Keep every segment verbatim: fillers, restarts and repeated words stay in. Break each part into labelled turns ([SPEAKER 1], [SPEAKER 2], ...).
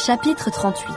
[SPEAKER 1] Chapitre trente-huit.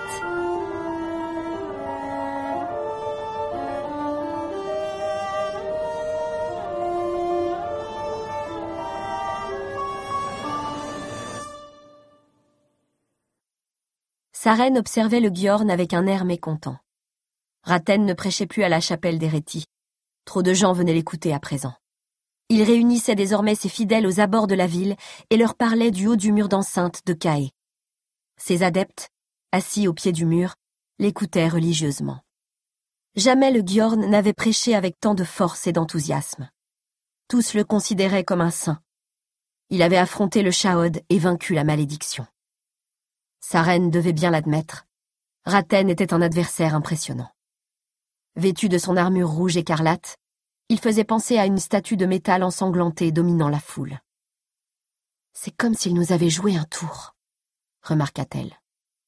[SPEAKER 1] Sarène observait le Gyorn avec un air mécontent. Raten ne prêchait plus à la chapelle d'Hérétie. Trop de gens venaient l'écouter à présent. Il réunissait désormais ses fidèles aux abords de la ville et leur parlait du haut du mur d'enceinte de Caë. Ses adeptes, assis au pied du mur, l'écoutaient religieusement. Jamais le Gyorn n'avait prêché avec tant de force et d'enthousiasme. Tous le considéraient comme un saint. Il avait affronté le Shaod et vaincu la malédiction. Sarène devait bien l'admettre. Raten était un adversaire impressionnant. Vêtu de son armure rouge écarlate, il faisait penser à une statue de métal ensanglantée dominant la foule. « C'est comme s'il nous avait joué un tour », remarqua-t-elle.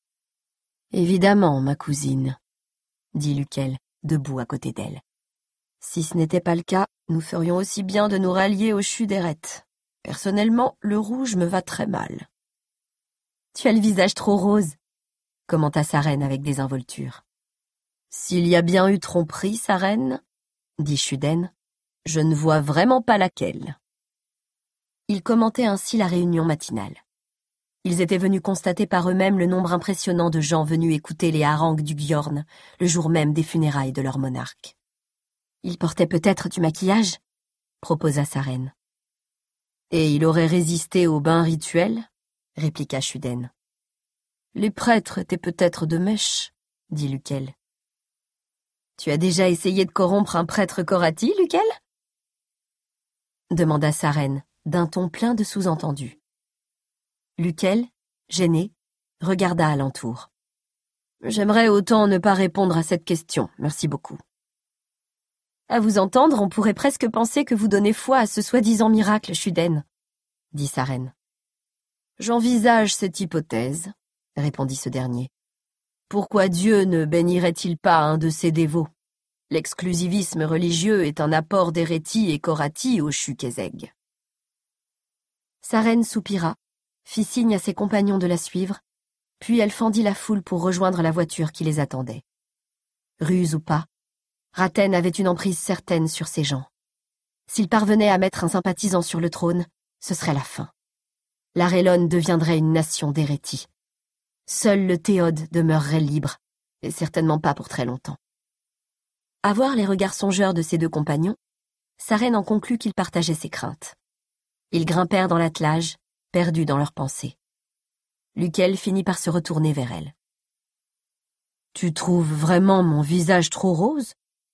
[SPEAKER 1] « Évidemment, ma cousine, » dit Lukel, debout à côté d'elle. « Si ce n'était pas le cas, nous ferions aussi bien de nous rallier au Shu d'Eret. Personnellement, le rouge me va très mal. »« Tu as le visage trop rose, » commenta Sarène avec désinvolture. « S'il y a bien eu tromperie, Sarène, » dit Shuden, « je ne vois vraiment pas laquelle. » Ils commentaient ainsi la réunion matinale. Ils étaient venus constater par eux-mêmes le nombre impressionnant de gens venus écouter les harangues du Gyorn, le jour même des funérailles de leur monarque. « Il portait peut-être du maquillage ?» proposa Sarène. « Et il aurait résisté au bain rituel ?» répliqua Shuden. « Les prêtres étaient peut-être de mèche, » dit Lukel. « Tu as déjà essayé de corrompre un prêtre Korati, Lukel ?» demanda Sarène, d'un ton plein de sous-entendus. Lukel, gêné, regarda alentour. « J'aimerais autant ne pas répondre à cette question, merci beaucoup. »« À vous entendre, on pourrait presque penser que vous donnez foi à ce soi-disant miracle, Shuden, » dit Sarène. « J'envisage cette hypothèse, » répondit ce dernier. « Pourquoi Dieu ne bénirait-il pas un de ses dévots? L'exclusivisme religieux est un apport d'Hérétie et Korati au Shu Kezeg. » Sarène soupira, fit signe à ses compagnons de la suivre, puis elle fendit la foule pour rejoindre la voiture qui les attendait. Ruse ou pas, Raten avait une emprise certaine sur ces gens. S'il parvenait à mettre un sympathisant sur le trône, ce serait la fin. L'Arelon deviendrait une nation d'Hérétie. Seul le Théod demeurerait libre, et certainement pas pour très longtemps. À voir les regards songeurs de ses deux compagnons, Sarène en conclut qu'ils partageaient ses craintes. Ils grimpèrent dans l'attelage, perdus dans leurs pensées. Lukel finit par se retourner vers elle. « Tu trouves vraiment mon visage trop rose ?»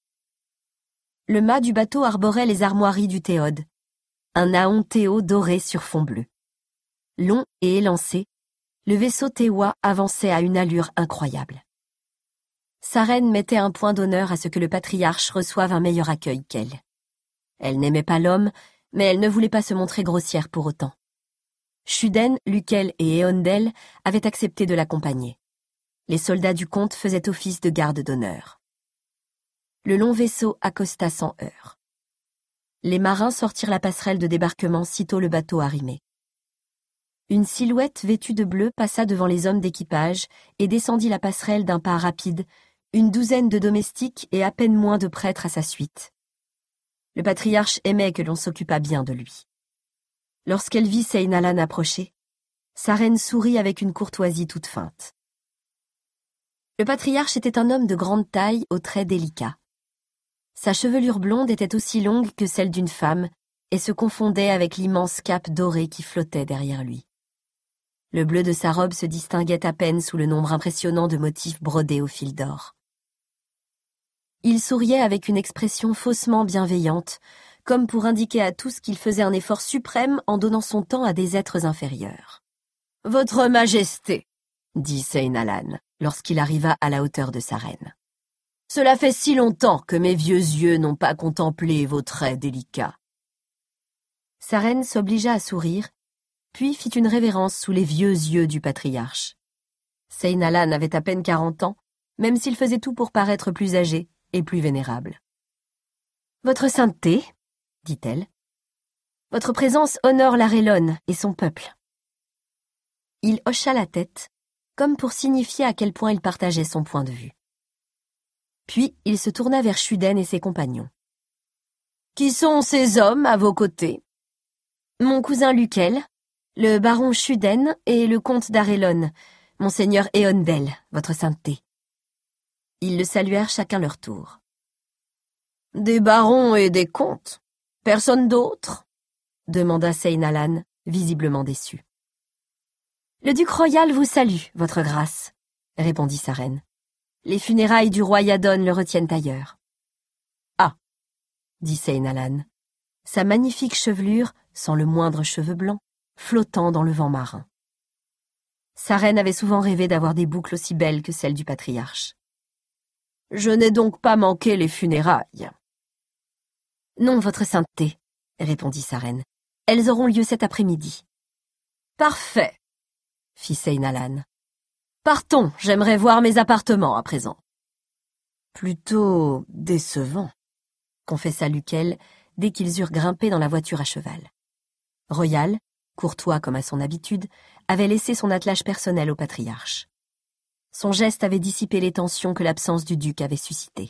[SPEAKER 1] Le mât du bateau arborait les armoiries du Théod, un naon théo doré sur fond bleu. Long et élancé, le vaisseau théois avançait à une allure incroyable. Sarène mettait un point d'honneur à ce que le patriarche reçoive un meilleur accueil qu'elle. Elle n'aimait pas l'homme, mais elle ne voulait pas se montrer grossière pour autant. Shuden, Lukel et Eondel avaient accepté de l'accompagner. Les soldats du comte faisaient office de garde d'honneur. Le long vaisseau accosta sans heurts. Les marins sortirent la passerelle de débarquement sitôt le bateau arrimé. Une silhouette vêtue de bleu passa devant les hommes d'équipage et descendit la passerelle d'un pas rapide, une douzaine de domestiques et à peine moins de prêtres à sa suite. Le patriarche aimait que l'on s'occupât bien de lui. Lorsqu'elle vit Seinalan approcher, Sarène sourit avec une courtoisie toute feinte. Le patriarche était un homme de grande taille aux traits délicats. Sa chevelure blonde était aussi longue que celle d'une femme et se confondait avec l'immense cape dorée qui flottait derrière lui. Le bleu de sa robe se distinguait à peine sous le nombre impressionnant de motifs brodés au fil d'or. Il souriait avec une expression faussement bienveillante, comme pour indiquer à tous qu'il faisait un effort suprême en donnant son temps à des êtres inférieurs. « Votre Majesté !» dit Seinalan, lorsqu'il arriva à la hauteur de Sarène. « Cela fait si longtemps que mes vieux yeux n'ont pas contemplé vos traits délicats. » Sarène s'obligea à sourire, puis fit une révérence sous les vieux yeux du patriarche. Seinalan avait à peine quarante ans, même s'il faisait tout pour paraître plus âgé et plus vénérable. « Votre sainteté, » dit-elle, « votre présence honore l'Arelon et son peuple. » Il hocha la tête, comme pour signifier à quel point il partageait son point de vue. Puis il se tourna vers Shuden et ses compagnons. « Qui sont ces hommes à vos côtés ?»« Mon cousin Lukel, le baron Shuden et le comte d'Arelon, monseigneur Eondel, votre sainteté. » Ils le saluèrent chacun leur tour. « Des barons et des comtes? Personne d'autre ?» demanda Seinalan, visiblement déçu. « Le duc royal vous salue, votre grâce, » répondit sa reine. « Les funérailles du roi Yadon le retiennent ailleurs. »« Ah » dit Seinalan, sa magnifique chevelure, sans le moindre cheveu blanc, flottant dans le vent marin. Sa reine avait souvent rêvé d'avoir des boucles aussi belles que celles du patriarche. « Je n'ai donc pas manqué les funérailles. »« Non, votre sainteté, » répondit sa reine. « Elles auront lieu cet après-midi. »« Parfait, » fit Seinalan. « Partons, j'aimerais voir mes appartements à présent. »« Plutôt décevant, » confessa Lukel dès qu'ils eurent grimpé dans la voiture à cheval. Royal, courtois comme à son habitude, avait laissé son attelage personnel au patriarche. Son geste avait dissipé les tensions que l'absence du duc avait suscitées.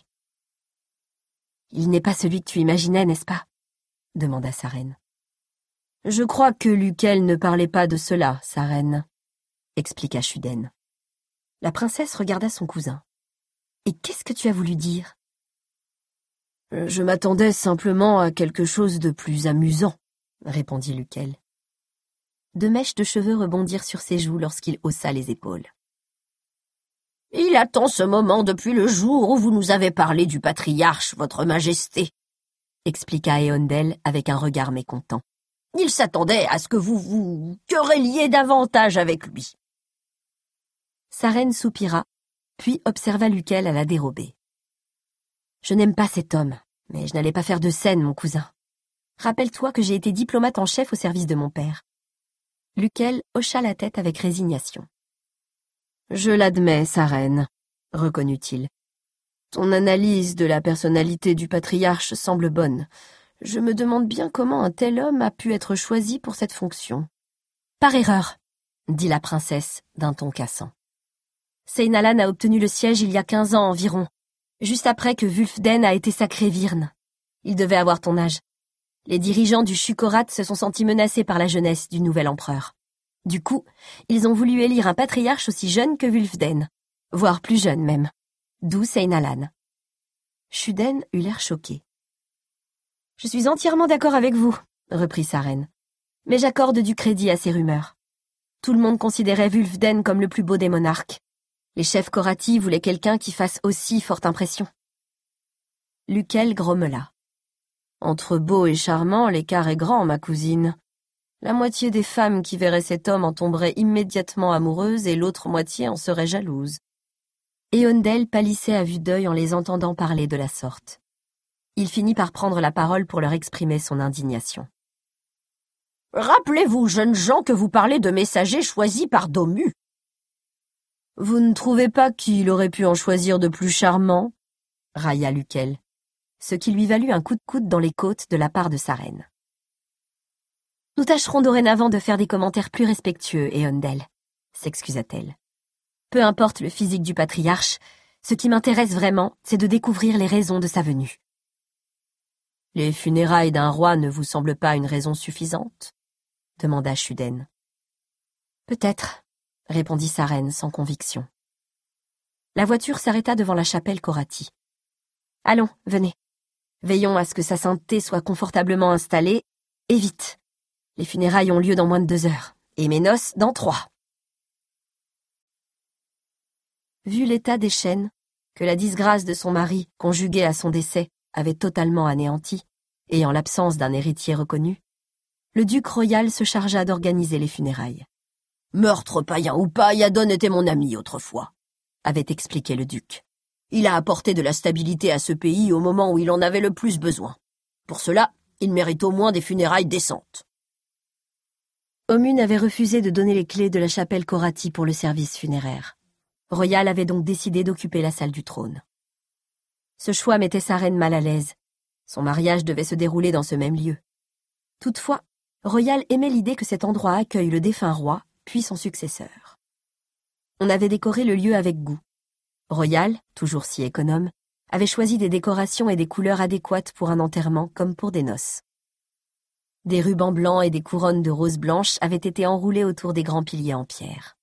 [SPEAKER 1] « Il n'est pas celui que tu imaginais, n'est-ce pas ?» demanda sa reine. « Je crois que Lukel ne parlait pas de cela, sa reine, » expliqua Shuden. La princesse regarda son cousin. « Et qu'est-ce que tu as voulu dire ?»« Je m'attendais simplement à quelque chose de plus amusant, » répondit Lukel. Deux mèches de cheveux rebondirent sur ses joues lorsqu'il haussa les épaules. « Il attend ce moment depuis le jour où vous nous avez parlé du patriarche, votre majesté, » expliqua Eondel avec un regard mécontent. « Il s'attendait à ce que vous vous querelliez davantage avec lui. » Sa reine soupira, puis observa Lukel à la dérobée. « Je n'aime pas cet homme, mais je n'allais pas faire de scène, mon cousin. Rappelle-toi que j'ai été diplomate en chef au service de mon père. » Lukel hocha la tête avec résignation. « Je l'admets, sa reine, » reconnut-il. « Ton analyse de la personnalité du patriarche semble bonne. Je me demande bien comment un tel homme a pu être choisi pour cette fonction. »« Par erreur, » dit la princesse d'un ton cassant. « Seinalan a obtenu le siège il y a quinze ans environ, juste après que Wulfden a été sacré Virne. Il devait avoir ton âge. Les dirigeants du Shukorat se sont sentis menacés par la jeunesse du nouvel empereur. Du coup, ils ont voulu élire un patriarche aussi jeune que Wulfden, voire plus jeune même, d'où Seinalan. » Shuden eut l'air choqué. « Je suis entièrement d'accord avec vous, » reprit sa reine, « mais j'accorde du crédit à ces rumeurs. Tout le monde considérait Wulfden comme le plus beau des monarques. Les chefs Korati voulaient quelqu'un qui fasse aussi forte impression. » Lukel grommela. « Entre beau et charmant, l'écart est grand, ma cousine. La moitié des femmes qui verraient cet homme en tomberaient immédiatement amoureuses et l'autre moitié en serait jalouse. » Eondel pâlissait à vue d'œil en les entendant parler de la sorte. Il finit par prendre la parole pour leur exprimer son indignation. « Rappelez-vous, jeunes gens, que vous parlez de messagers choisis par Domu. »« Vous ne trouvez pas qu'il aurait pu en choisir de plus charmants ?» railla Lukel, ce qui lui valut un coup de coude dans les côtes de la part de sa reine. « Nous tâcherons dorénavant de faire des commentaires plus respectueux, Eondel, » s'excusa-t-elle. « Peu importe le physique du patriarche, ce qui m'intéresse vraiment, c'est de découvrir les raisons de sa venue. »« Les funérailles d'un roi ne vous semblent pas une raison suffisante ?» demanda Shuden. « Peut-être, » répondit sa reine sans conviction. La voiture s'arrêta devant la chapelle Korati. « Allons, venez. Veillons à ce que sa sainteté soit confortablement installée, et vite. Les funérailles ont lieu dans moins de deux heures, et mes noces dans trois. » Vu l'état des chaînes, que la disgrâce de son mari, conjuguée à son décès, avait totalement anéanti, et en l'absence d'un héritier reconnu, le duc royal se chargea d'organiser les funérailles. « Meurtre païen ou pas, Yadon était mon ami autrefois, » avait expliqué le duc. « Il a apporté de la stabilité à ce pays au moment où il en avait le plus besoin. Pour cela, il mérite au moins des funérailles décentes. » Omun avait refusé de donner les clés de la chapelle Korati pour le service funéraire. Royal avait donc décidé d'occuper la salle du trône. Ce choix mettait sa reine mal à l'aise. Son mariage devait se dérouler dans ce même lieu. Toutefois, Royal aimait l'idée que cet endroit accueille le défunt roi, puis son successeur. On avait décoré le lieu avec goût. Royal, toujours si économe, avait choisi des décorations et des couleurs adéquates pour un enterrement comme pour des noces. Des rubans blancs et des couronnes de roses blanches avaient été enroulés autour des grands piliers en pierre.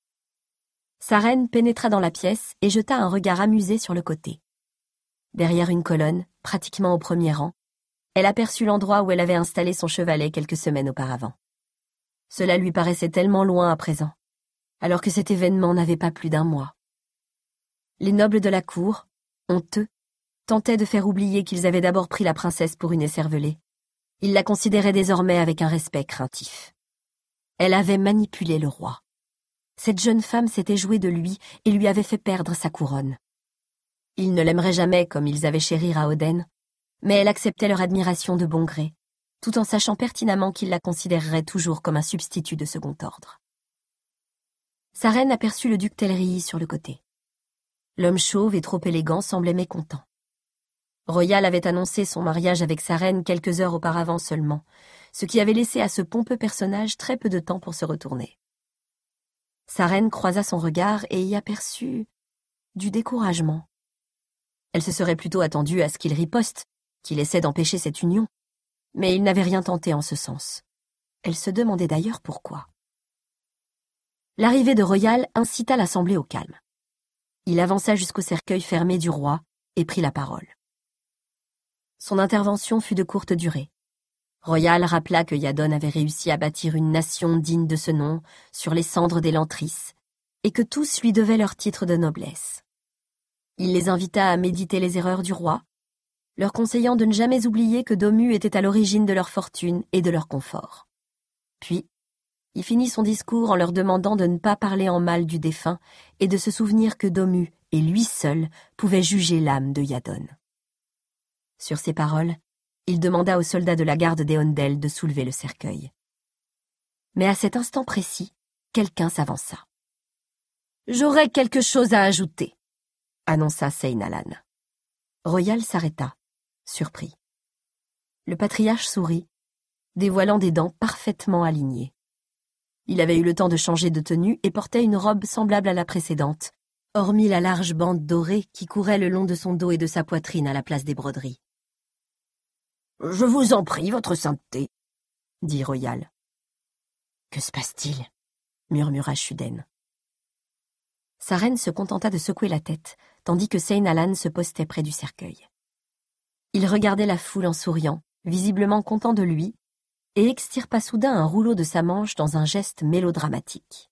[SPEAKER 1] Sa reine pénétra dans la pièce et jeta un regard amusé sur le côté. Derrière une colonne, pratiquement au premier rang, elle aperçut l'endroit où elle avait installé son chevalet quelques semaines auparavant. Cela lui paraissait tellement loin à présent, alors que cet événement n'avait pas plus d'un mois. Les nobles de la cour, honteux, tentaient de faire oublier qu'ils avaient d'abord pris la princesse pour une écervelée. Ils la considéraient désormais avec un respect craintif. Elle avait manipulé le roi. Cette jeune femme s'était jouée de lui et lui avait fait perdre sa couronne. Ils ne l'aimeraient jamais comme ils avaient chéri Raoden, mais elle acceptait leur admiration de bon gré, tout en sachant pertinemment qu'ils la considéreraient toujours comme un substitut de second ordre. Sa reine aperçut le duc Telrii sur le côté. L'homme chauve et trop élégant semblait mécontent. Royal avait annoncé son mariage avec sa reine quelques heures auparavant seulement, ce qui avait laissé à ce pompeux personnage très peu de temps pour se retourner. Sa reine croisa son regard et y aperçut du découragement. Elle se serait plutôt attendue à ce qu'il riposte, qu'il essaie d'empêcher cette union, mais il n'avait rien tenté en ce sens. Elle se demandait d'ailleurs pourquoi. L'arrivée de Royal incita l'assemblée au calme. Il avança jusqu'au cercueil fermé du roi et prit la parole. Son intervention fut de courte durée. Royal rappela que Yadon avait réussi à bâtir une nation digne de ce nom sur les cendres d'Elantris et que tous lui devaient leur titre de noblesse. Il les invita à méditer les erreurs du roi, leur conseillant de ne jamais oublier que Domu était à l'origine de leur fortune et de leur confort. Puis, il finit son discours en leur demandant de ne pas parler en mal du défunt et de se souvenir que Domu et lui seul pouvaient juger l'âme de Yadon. Sur ces paroles, il demanda aux soldats de la garde d'Eondel de soulever le cercueil. Mais à cet instant précis, quelqu'un s'avança. « J'aurais quelque chose à ajouter », annonça Seinalan. Royal s'arrêta, surpris. Le patriarche sourit, dévoilant des dents parfaitement alignées. Il avait eu le temps de changer de tenue et portait une robe semblable à la précédente, hormis la large bande dorée qui courait le long de son dos et de sa poitrine à la place des broderies. « Je vous en prie, votre sainteté, » dit Royal. « Que se passe-t-il » murmura Shuden. Sa reine se contenta de secouer la tête, tandis que Seinalan se postait près du cercueil. Il regardait la foule en souriant, visiblement content de lui, et extirpa soudain un rouleau de sa manche dans un geste mélodramatique.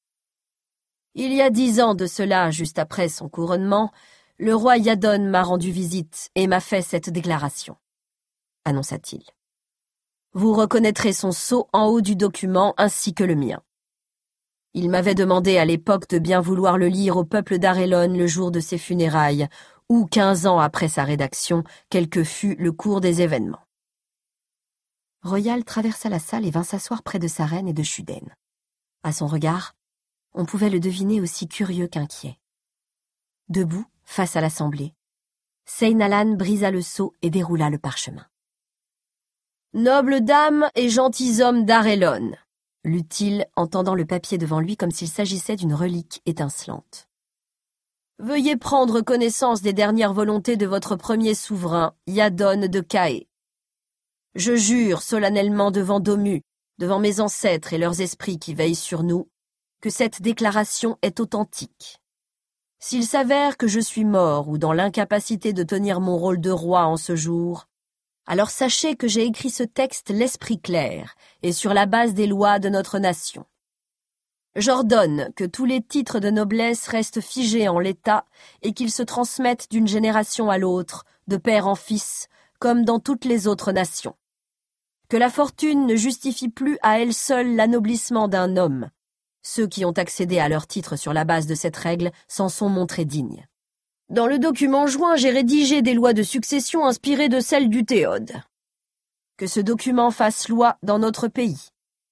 [SPEAKER 1] « Il y a dix ans de cela, juste après son couronnement, le roi Yadon m'a rendu visite et m'a fait cette déclaration, » annonça-t-il. « Vous reconnaîtrez son sceau en haut du document ainsi que le mien. Il m'avait demandé à l'époque de bien vouloir le lire au peuple d'Arelon le jour de ses funérailles, ou quinze ans après sa rédaction, quel que fût le cours des événements. » Royal traversa la salle et vint s'asseoir près de sa reine et de Shuden. À son regard, on pouvait le deviner aussi curieux qu'inquiet. Debout, face à l'assemblée, Seinalan brisa le sceau et déroula le parchemin. « Nobles dames et gentilshommes d'Arelon », lut-il en tendant le papier devant lui comme s'il s'agissait d'une relique étincelante. « Veuillez prendre connaissance des dernières volontés de votre premier souverain, Yadon de Caë. Je jure solennellement devant Domu, devant mes ancêtres et leurs esprits qui veillent sur nous, que cette déclaration est authentique. S'il s'avère que je suis mort ou dans l'incapacité de tenir mon rôle de roi en ce jour, alors sachez que j'ai écrit ce texte l'esprit clair et sur la base des lois de notre nation. J'ordonne que tous les titres de noblesse restent figés en l'état et qu'ils se transmettent d'une génération à l'autre, de père en fils, comme dans toutes les autres nations. Que la fortune ne justifie plus à elle seule l'anoblissement d'un homme. Ceux qui ont accédé à leur titre sur la base de cette règle s'en sont montrés dignes. Dans le document joint, j'ai rédigé des lois de succession inspirées de celles du Théode. Que ce document fasse loi dans notre pays. »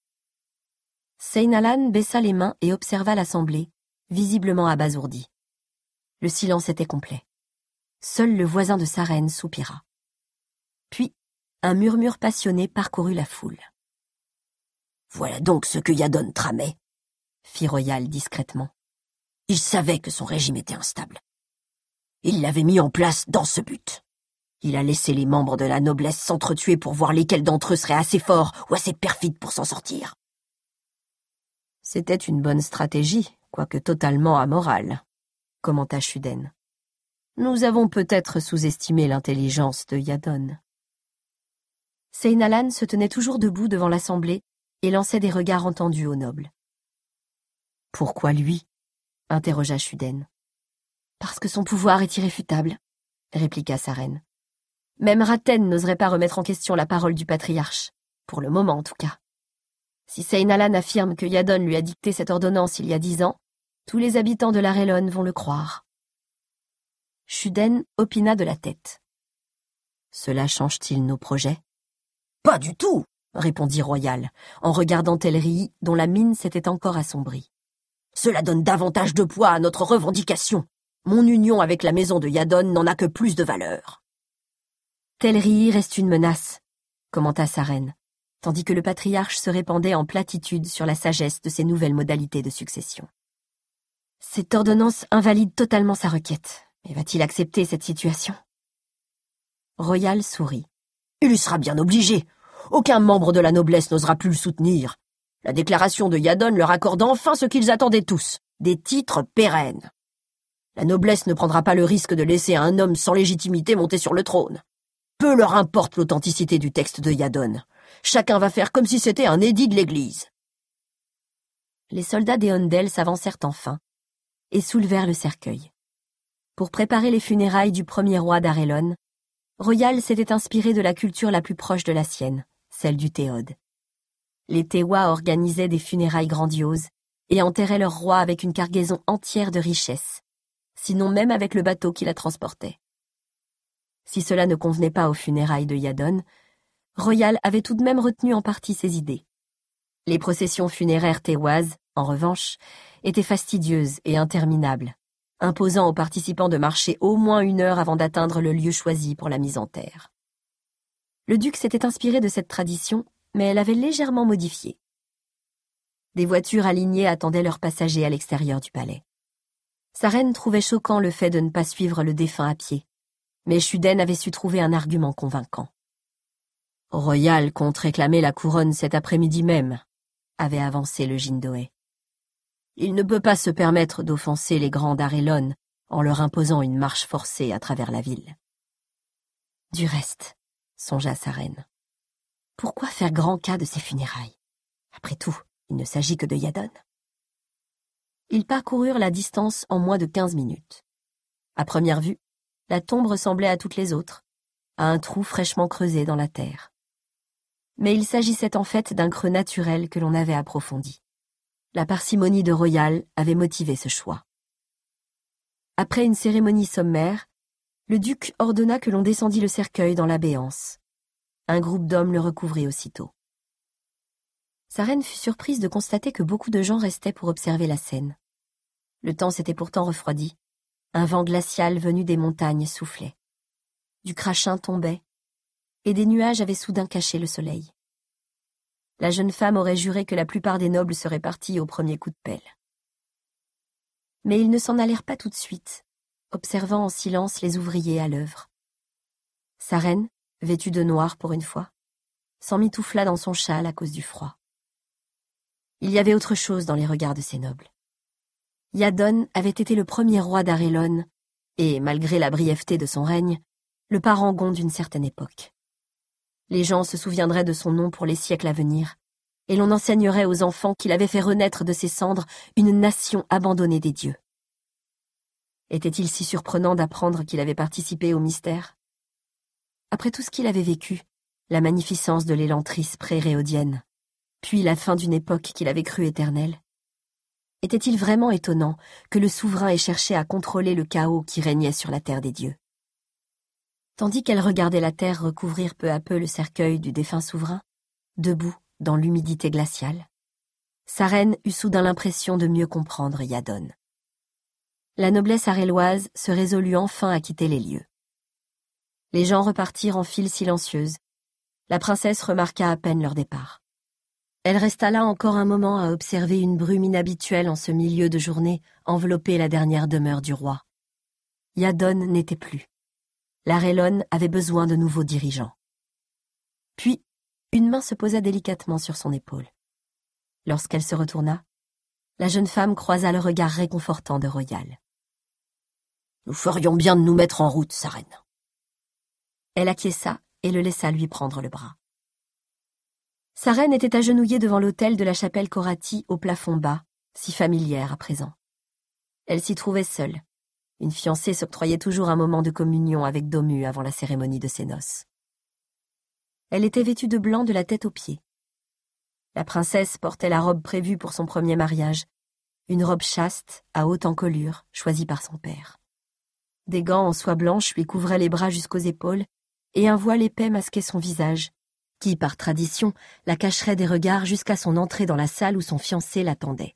[SPEAKER 1] Seinalan baissa les mains et observa l'assemblée, visiblement abasourdi. Le silence était complet. Seul le voisin de sa reine soupira. Puis, un murmure passionné parcourut la foule. « Voilà donc ce que Yadon tramait, » fit Royal discrètement.
[SPEAKER 2] Il savait que son régime était instable. Il l'avait mis en place dans ce but. Il a laissé les membres de la noblesse s'entretuer pour voir lesquels d'entre eux seraient assez forts ou assez perfides pour s'en sortir.
[SPEAKER 1] C'était une bonne stratégie, quoique totalement amorale, commenta Shuden. Nous avons peut-être sous-estimé l'intelligence de Yadon. Seinalan se tenait toujours debout devant l'assemblée et lançait des regards entendus aux nobles. « Pourquoi lui ?» interrogea Shuden. « Parce que son pouvoir est irréfutable, » répliqua sa reine. « Même Raten n'oserait pas remettre en question la parole du patriarche, pour le moment en tout cas. Si Seinalan affirme que Yadon lui a dicté cette ordonnance il y a dix ans, tous les habitants de l'Arelon vont le croire. » Shuden opina de la tête. « Cela change-t-il nos projets ?»«
[SPEAKER 2] Pas du tout !»
[SPEAKER 1] répondit Royal, en regardant Telrii, dont la mine s'était encore assombrie.
[SPEAKER 2] « Cela donne davantage de poids à notre revendication. Mon union avec la maison de Yadon n'en a que plus de valeur. »
[SPEAKER 1] « Telrii reste une menace, » commenta sa reine, tandis que le patriarche se répandait en platitudes sur la sagesse de ces nouvelles modalités de succession. « Cette ordonnance invalide totalement sa requête. Mais va-t-il accepter cette situation ?» Royal sourit.
[SPEAKER 2] « Il y sera bien obligé. Aucun membre de la noblesse n'osera plus le soutenir. La déclaration de Yadon leur accorde enfin ce qu'ils attendaient tous, des titres pérennes. La noblesse ne prendra pas le risque de laisser un homme sans légitimité monter sur le trône. Peu leur importe l'authenticité du texte de Yadon. Chacun va faire comme si c'était un édit de l'Église. »
[SPEAKER 1] Les soldats d'Eondel s'avancèrent enfin et soulevèrent le cercueil. Pour préparer les funérailles du premier roi d'Arelon, Royal s'était inspiré de la culture la plus proche de la sienne, celle du Théode. Les Tewa organisaient des funérailles grandioses et enterraient leur roi avec une cargaison entière de richesses, sinon même avec le bateau qui la transportait. Si cela ne convenait pas aux funérailles de Yadon, Royal avait tout de même retenu en partie ses idées. Les processions funéraires téoises, en revanche, étaient fastidieuses et interminables, imposant aux participants de marcher au moins une heure avant d'atteindre le lieu choisi pour la mise en terre. Le duc s'était inspiré de cette tradition, mais l'avait légèrement modifiée. Des voitures alignées attendaient leurs passagers à l'extérieur du palais. Sa reine trouvait choquant le fait de ne pas suivre le défunt à pied, mais Shuden avait su trouver un argument convaincant. « Royal compte réclamer la couronne cet après-midi même », avait avancé le Jindoé. « Il ne peut pas se permettre d'offenser les grands d'Arelon en leur imposant une marche forcée à travers la ville. » Du reste, songea sa reine, pourquoi faire grand cas de ces funérailles? Après tout, il ne s'agit que de Yadon. Ils parcoururent la distance en moins de quinze minutes. À première vue, la tombe ressemblait à toutes les autres, à un trou fraîchement creusé dans la terre. Mais il s'agissait en fait d'un creux naturel que l'on avait approfondi. La parcimonie de Royal avait motivé ce choix. Après une cérémonie sommaire, le duc ordonna que l'on descendît le cercueil dans la béance. Un groupe d'hommes le recouvrit aussitôt. Sa reine fut surprise de constater que beaucoup de gens restaient pour observer la scène. Le temps s'était pourtant refroidi. Un vent glacial venu des montagnes soufflait. Du crachin tombait, et des nuages avaient soudain caché le soleil. La jeune femme aurait juré que la plupart des nobles seraient partis au premier coup de pelle. Mais ils ne s'en allèrent pas tout de suite, observant en silence les ouvriers à l'œuvre. Sa reine, vêtue de noir pour une fois, s'emmitoufla dans son châle à cause du froid. Il y avait autre chose dans les regards de ces nobles. Yadon avait été le premier roi d'Arelon et, malgré la brièveté de son règne, le parangon d'une certaine époque. Les gens se souviendraient de son nom pour les siècles à venir, et l'on enseignerait aux enfants qu'il avait fait renaître de ses cendres une nation abandonnée des dieux. Était-il si surprenant d'apprendre qu'il avait participé au mystère? Après tout ce qu'il avait vécu, la magnificence de l'élantris pré-réodienne, puis la fin d'une époque qu'il avait crue éternelle, était-il vraiment étonnant que le souverain ait cherché à contrôler le chaos qui régnait sur la terre des dieux? Tandis qu'elle regardait la terre recouvrir peu à peu le cercueil du défunt souverain, debout dans l'humidité glaciale, sa reine eut soudain l'impression de mieux comprendre Yadon. La noblesse aréloise se résolut enfin à quitter les lieux. Les gens repartirent en file silencieuse. La princesse remarqua à peine leur départ. Elle resta là encore un moment à observer une brume inhabituelle en ce milieu de journée envelopper la dernière demeure du roi. Yadon n'était plus. L'Arelon avait besoin de nouveaux dirigeants. Puis, une main se posa délicatement sur son épaule. Lorsqu'elle se retourna, la jeune femme croisa le regard réconfortant de Royal.
[SPEAKER 2] « Nous ferions bien de nous mettre en route, sa reine. »
[SPEAKER 1] Elle acquiesça et le laissa lui prendre le bras. Sa reine était agenouillée devant l'autel de la chapelle Corati au plafond bas, si familière à présent. Elle s'y trouvait seule. Une fiancée s'octroyait toujours un moment de communion avec Domu avant la cérémonie de ses noces. Elle était vêtue de blanc de la tête aux pieds. La princesse portait la robe prévue pour son premier mariage, une robe chaste, à haute encolure, choisie par son père. Des gants en soie blanche lui couvraient les bras jusqu'aux épaules, et un voile épais masquait son visage, qui, par tradition, la cacherait des regards jusqu'à son entrée dans la salle où son fiancé l'attendait.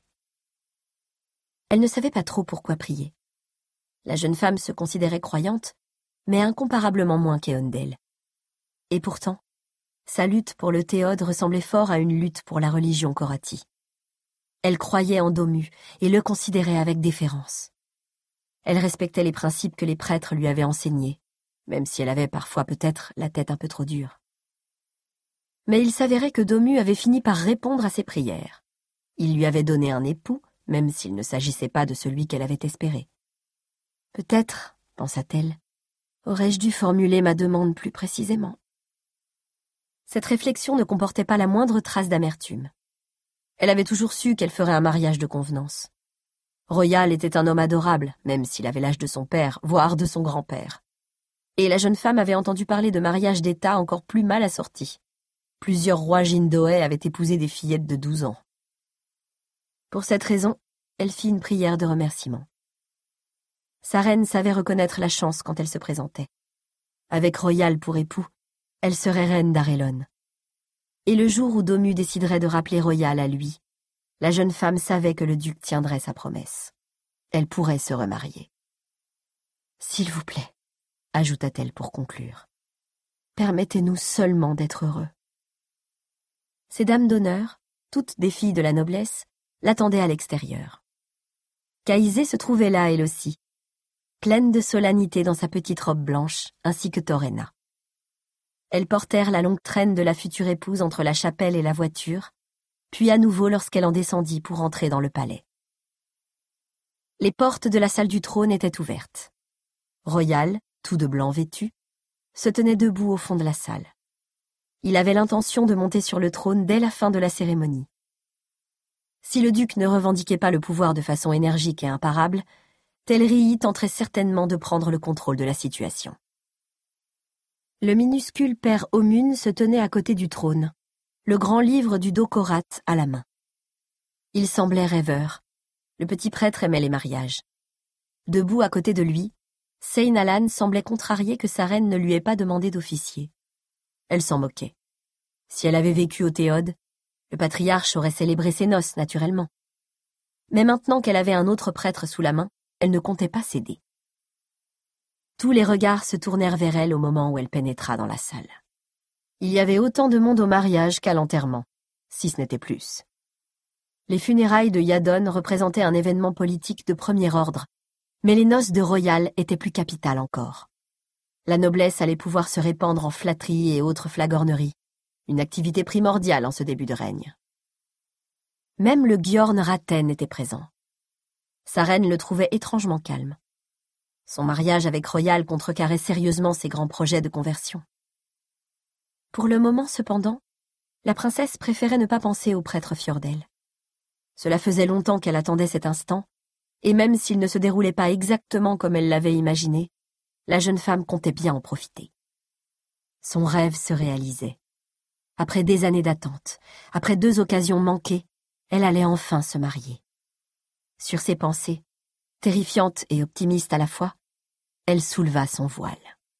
[SPEAKER 1] Elle ne savait pas trop pourquoi prier. La jeune femme se considérait croyante, mais incomparablement moins qu'Eondel. Et pourtant, sa lutte pour le théode ressemblait fort à une lutte pour la religion Corati. Elle croyait en Domu et le considérait avec déférence. Elle respectait les principes que les prêtres lui avaient enseignés, même si elle avait parfois peut-être la tête un peu trop dure. Mais il s'avérait que Domu avait fini par répondre à ses prières. Il lui avait donné un époux, même s'il ne s'agissait pas de celui qu'elle avait espéré. Peut-être, pensa-t-elle, aurais-je dû formuler ma demande plus précisément. Cette réflexion ne comportait pas la moindre trace d'amertume. Elle avait toujours su qu'elle ferait un mariage de convenance. Royal était un homme adorable, même s'il avait l'âge de son père, voire de son grand-père. Et la jeune femme avait entendu parler de mariages d'État encore plus mal assortis. Plusieurs rois Jindoé avaient épousé des fillettes de douze ans. Pour cette raison, elle fit une prière de remerciement. Sa reine savait reconnaître la chance quand elle se présentait. Avec Royal pour époux, elle serait reine d'Arelon. Et le jour où Domu déciderait de rappeler Royal à lui, la jeune femme savait que le duc tiendrait sa promesse. Elle pourrait se remarier. « S'il vous plaît, » ajouta-t-elle pour conclure, « permettez-nous seulement d'être heureux. » Ces dames d'honneur, toutes des filles de la noblesse, l'attendaient à l'extérieur. Kaïsé se trouvait là, elle aussi, pleine de solennité dans sa petite robe blanche, ainsi que Torena. Elles portèrent la longue traîne de la future épouse entre la chapelle et la voiture, puis à nouveau lorsqu'elle en descendit pour entrer dans le palais. Les portes de la salle du trône étaient ouvertes. Royal, tout de blanc vêtu, se tenait debout au fond de la salle. Il avait l'intention de monter sur le trône dès la fin de la cérémonie. Si le duc ne revendiquait pas le pouvoir de façon énergique et imparable, Telrii tenterait certainement de prendre le contrôle de la situation. Le minuscule père Omun se tenait à côté du trône, le grand livre du Dokorat à la main. Il semblait rêveur. Le petit prêtre aimait les mariages. Debout à côté de lui, Sein Alan semblait contrarié que sa reine ne lui ait pas demandé d'officier. Elle s'en moquait. Si elle avait vécu au Théode, le patriarche aurait célébré ses noces, naturellement. Mais maintenant qu'elle avait un autre prêtre sous la main, elle ne comptait pas céder. Tous les regards se tournèrent vers elle au moment où elle pénétra dans la salle. Il y avait autant de monde au mariage qu'à l'enterrement, si ce n'était plus. Les funérailles de Yadon représentaient un événement politique de premier ordre, mais les noces de Royal étaient plus capitales encore. La noblesse allait pouvoir se répandre en flatteries et autres flagorneries, une activité primordiale en ce début de règne. Même le Gjorn Raten était présent. Sa reine le trouvait étrangement calme. Son mariage avec Royal contrecarrait sérieusement ses grands projets de conversion. Pour le moment, cependant, la princesse préférait ne pas penser au prêtre Fjordell. Cela faisait longtemps qu'elle attendait cet instant, et même s'il ne se déroulait pas exactement comme elle l'avait imaginé, la jeune femme comptait bien en profiter. Son rêve se réalisait. Après des années d'attente, après deux occasions manquées, elle allait enfin se marier. Sur ses pensées, terrifiante et optimiste à la fois, elle souleva son voile.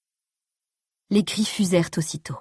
[SPEAKER 1] Les cris fusèrent aussitôt.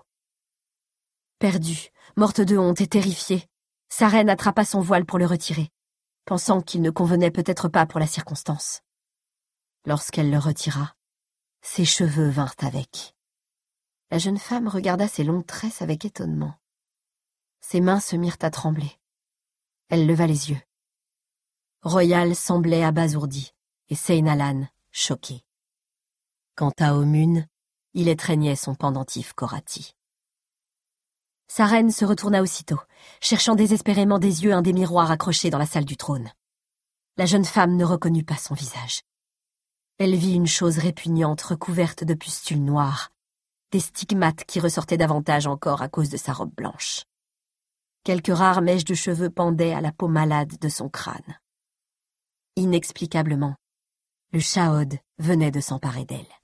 [SPEAKER 1] Perdue, morte de honte et terrifiée, sa reine attrapa son voile pour le retirer, pensant qu'il ne convenait peut-être pas pour la circonstance. Lorsqu'elle le retira, ses cheveux vinrent avec. La jeune femme regarda ses longues tresses avec étonnement. Ses mains se mirent à trembler. Elle leva les yeux. Royal semblait abasourdi et Seinalan choqué. Quant à Omun, il étreignait son pendentif Korati. Sa reine se retourna aussitôt, cherchant désespérément des yeux un des miroirs accrochés dans la salle du trône. La jeune femme ne reconnut pas son visage. Elle vit une chose répugnante recouverte de pustules noires, des stigmates qui ressortaient davantage encore à cause de sa robe blanche. Quelques rares mèches de cheveux pendaient à la peau malade de son crâne. Inexplicablement, le Shaod venait de s'emparer d'elle.